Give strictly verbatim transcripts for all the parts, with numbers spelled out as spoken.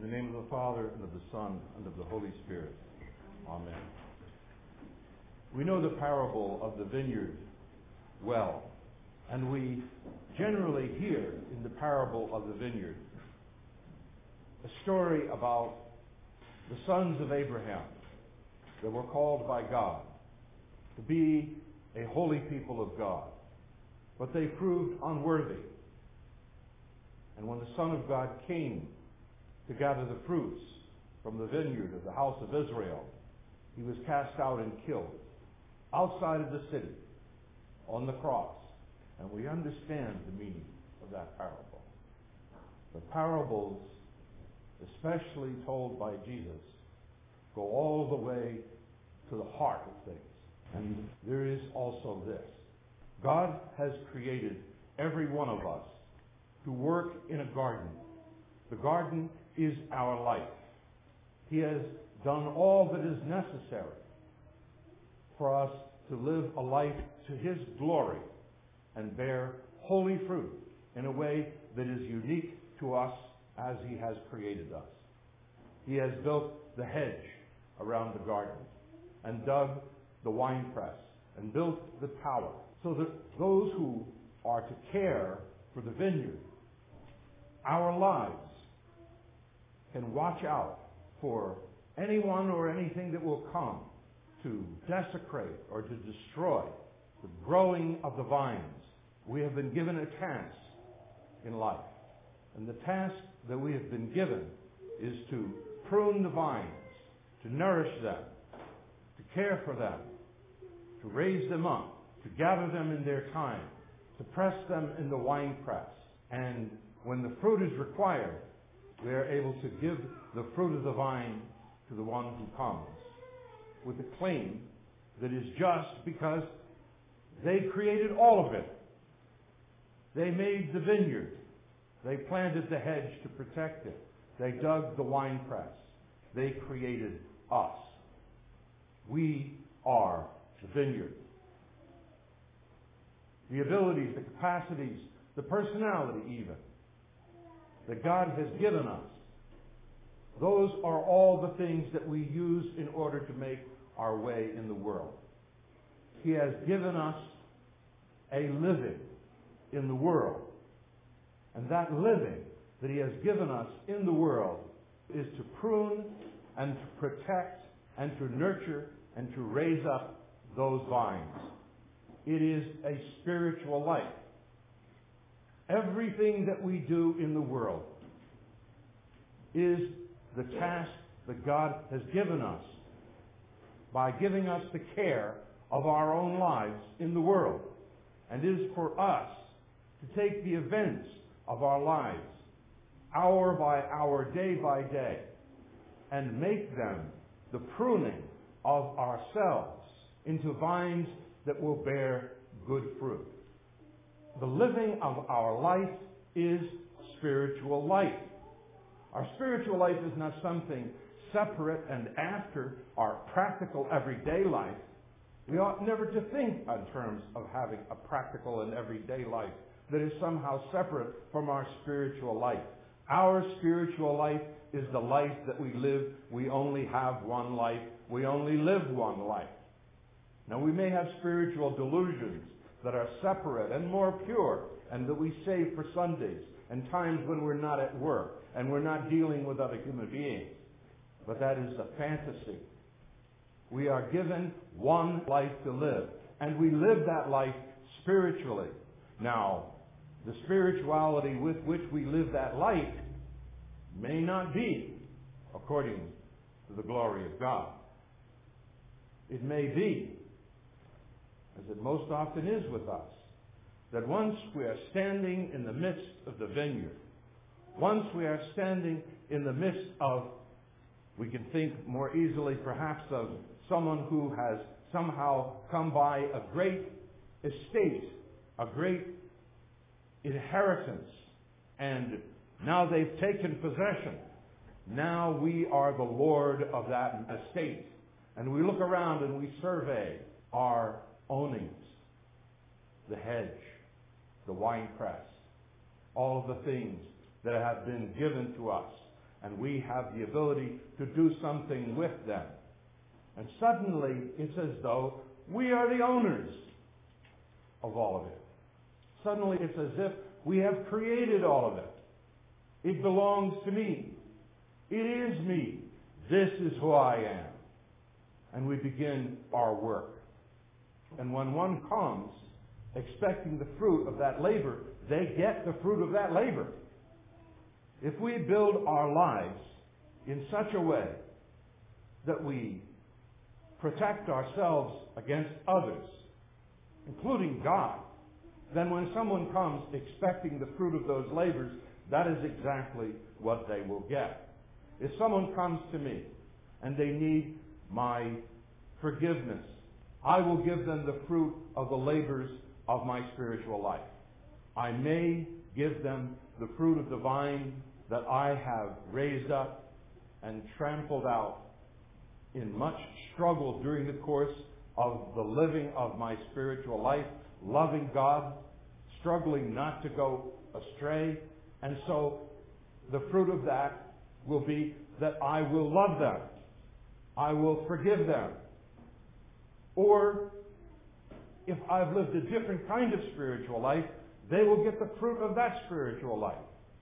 In the name of the Father, and of the Son, and of the Holy Spirit. Amen. We know the parable of the vineyard well, and we generally hear in the parable of the vineyard a story about the sons of Abraham that were called by God to be a holy people of God, but they proved unworthy. And when the Son of God came to gather the fruits from the vineyard of the house of Israel, he was cast out and killed outside of the city on the cross. And we understand the meaning of that parable. The parables, especially told by Jesus, go all the way to the heart of things. And there is also this. God has created every one of us to work in a garden. The garden is our life. He has done all that is necessary for us to live a life to His glory and bear holy fruit in a way that is unique to us as He has created us. He has built the hedge around the garden and dug the winepress and built the tower so that those who are to care for the vineyard, our lives, can watch out for anyone or anything that will come to desecrate or to destroy the growing of the vines. We have been given a task in life. And the task that we have been given is to prune the vines, to nourish them, to care for them, to raise them up, to gather them in their time, to press them in the winepress. And when the fruit is required, we are able to give the fruit of the vine to the one who comes with a claim that is just because they created all of it. They made the vineyard. They planted the hedge to protect it. They dug the winepress. They created us. We are the vineyard. The abilities, the capacities, the personality even, that God has given us, those are all the things that we use in order to make our way in the world. He has given us a living in the world. And that living that He has given us in the world is to prune and to protect and to nurture and to raise up those vines. It is a spiritual life. Everything that we do in the world is the task that God has given us by giving us the care of our own lives in the world. And it is for us to take the events of our lives, hour by hour, day by day, and make them the pruning of ourselves into vines that will bear good fruit. The living of our life is spiritual life. Our spiritual life is not something separate and after our practical everyday life. We ought never to think in terms of having a practical and everyday life that is somehow separate from our spiritual life. Our spiritual life is the life that we live. We only have one life. We only live one life. Now, we may have spiritual delusions that are separate and more pure, and that we save for Sundays and times when we're not at work and we're not dealing with other human beings. But that is a fantasy. We are given one life to live, and we live that life spiritually. Now, the spirituality with which we live that life may not be according to the glory of God. It may be, as it most often is with us, that once we are standing in the midst of the vineyard, once we are standing in the midst of, we can think more easily perhaps of someone who has somehow come by a great estate, a great inheritance, and now they've taken possession. Now we are the Lord of that estate. And we look around and we survey our ownings, the hedge, the winepress, all of the things that have been given to us. and we have the ability to do something with them. And suddenly, it's as though we are the owners of all of it. Suddenly, it's as if we have created all of it. It belongs to me. It is me. This is who I am. And we begin our work. And when one comes expecting the fruit of that labor, they get the fruit of that labor. If we build our lives in such a way that we protect ourselves against others, including God, then when someone comes expecting the fruit of those labors, that is exactly what they will get. If someone comes to me and they need my forgiveness, I will give them the fruit of the labors of my spiritual life. I may give them the fruit of the vine that I have raised up and trampled out in much struggle during the course of the living of my spiritual life, loving God, struggling not to go astray. And so the fruit of that will be that I will love them. I will forgive them. Or if I've lived a different kind of spiritual life, they will get the fruit of that spiritual life.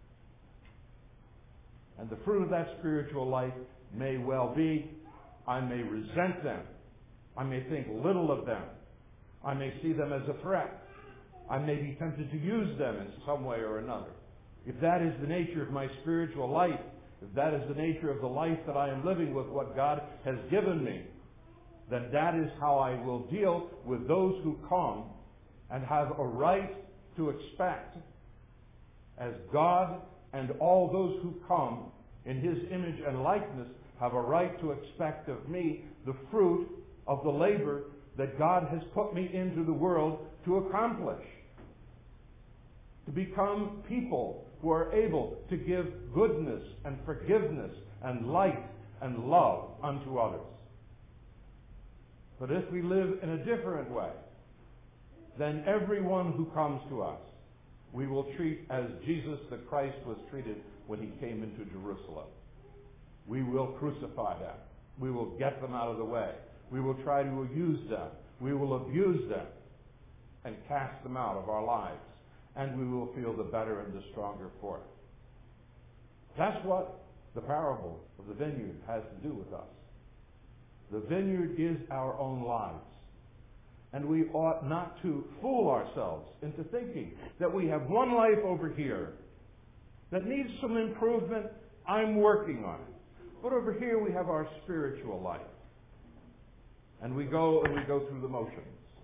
And the fruit of that spiritual life may well be, I may resent them. I may think little of them. I may see them as a threat. I may be tempted to use them in some way or another. If that is the nature of my spiritual life, if that is the nature of the life that I am living with what God has given me, then that is how I will deal with those who come and have a right to expect, as God and all those who come in His image and likeness have a right to expect of me the fruit of the labor that God has put me into the world to accomplish. To become people who are able to give goodness and forgiveness and light and love unto others. But if we live in a different way, then everyone who comes to us, we will treat as Jesus the Christ was treated when He came into Jerusalem. We will crucify them. We will get them out of the way. We will try to use them. We will abuse them and cast them out of our lives. And we will feel the better and the stronger for it. That's what the parable of the vineyard has to do with us. The vineyard is our own lives. And we ought not to fool ourselves into thinking that we have one life over here that needs some improvement. I'm working on it. But over here we have our spiritual life. And we go and we go through the motions.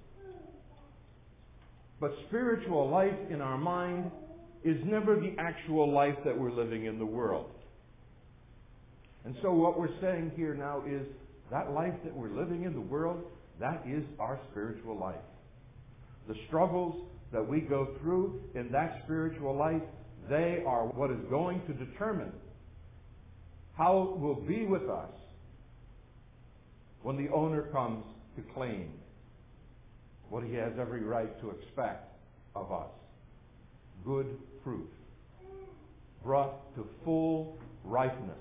But spiritual life in our mind is never the actual life that we're living in the world. And so what we're saying here now is that life that we're living in the world, that is our spiritual life. The struggles that we go through in that spiritual life, they are what is going to determine how it will be with us when the owner comes to claim what he has every right to expect of us. Good fruit, brought to full ripeness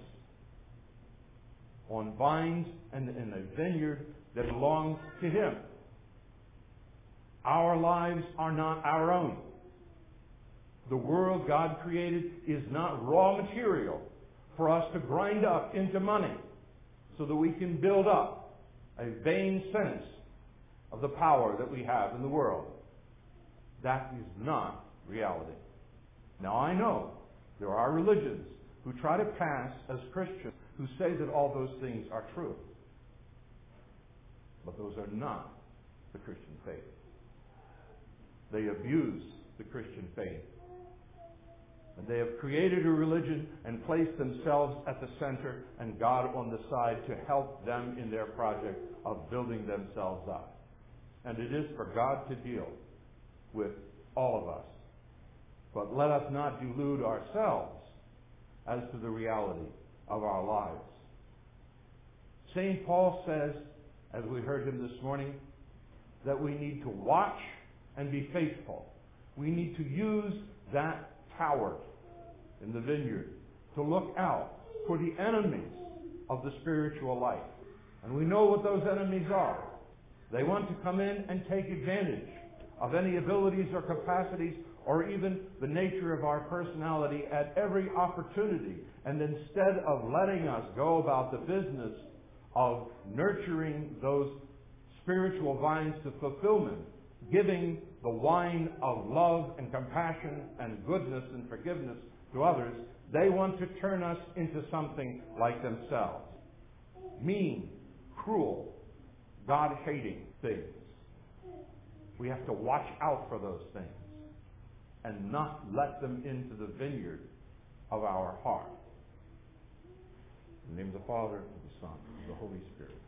on vines and in a vineyard that belongs to Him. Our lives are not our own. The world God created is not raw material for us to grind up into money so that we can build up a vain sense of the power that we have in the world. That is not reality. Now I know there are religions who try to pass as Christians who say that all those things are true. But those are not the Christian faith. They abuse the Christian faith. And they have created a religion and placed themselves at the center and God on the side to help them in their project of building themselves up. And it is for God to deal with all of us. But let us not delude ourselves as to the reality of our lives. Saint Paul says, as we heard him this morning, that we need to watch and be faithful. We need to use that tower in the vineyard to look out for the enemies of the spiritual life. And we know what those enemies are. They want to come in and take advantage of any abilities or capacities or even the nature of our personality at every opportunity. And instead of letting us go about the business of nurturing those spiritual vines to fulfillment, giving the wine of love and compassion and goodness and forgiveness to others, they want to turn us into something like themselves. Mean, cruel, God-hating things. We have to watch out for those things and not let them into the vineyard of our heart. In the name of the Father, and the Son, and the Holy Spirit.